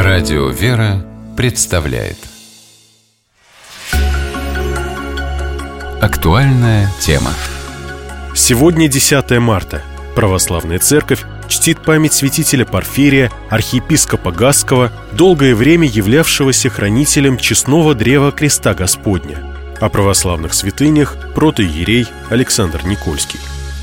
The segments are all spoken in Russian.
Радио «Вера» представляет актуальная тема. Сегодня 10 марта. Православная Церковь чтит память святителя Порфирия, архиепископа Гасского, долгое время являвшегося хранителем честного древа креста Господня. О православных святынях протоиерей Александр Никольский.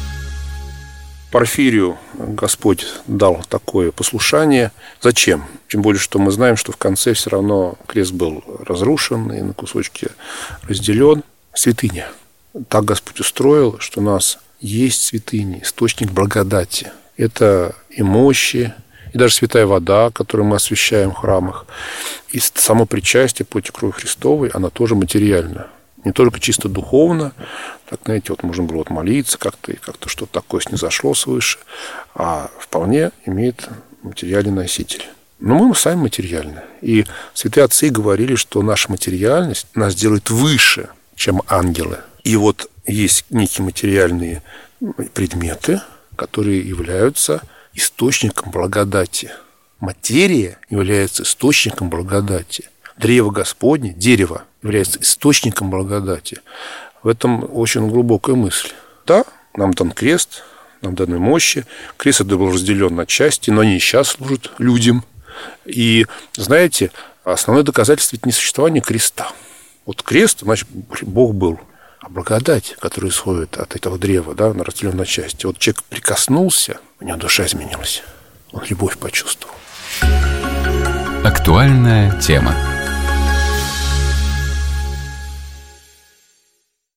Порфирию Господь дал такое послушание. Зачем? Тем более, что мы знаем, что в конце все равно крест был разрушен и на кусочки разделен. Святыня. Так Господь устроил, что у нас есть святыни, источник благодати. Это и мощи, и даже святая вода, которую мы освящаем в храмах. И само причастие плоти крови Христовой, она тоже материальна. Не только чисто духовно, так, знаете, вот можно было молиться как-то, и как-то что-то такое снизошло свыше, а вполне имеет материальный носитель. Но мы сами материальны. И святые отцы говорили, что наша материальность нас делает выше, чем ангелы. И вот есть некие материальные предметы, которые являются источником благодати. Материя является источником благодати. Древо Господне, дерево, является источником благодати. В этом очень глубокая мысль. Да, нам дан крест, нам даны мощи. Крест это был разделен на части, но они и сейчас служат людям. И, знаете, основное доказательство ведь не существования креста. Вот крест, значит, Бог был. А благодать, которая исходит от этого древа, да, она разделена на части. Вот человек прикоснулся, у него душа изменилась. Он любовь почувствовал. Актуальная тема.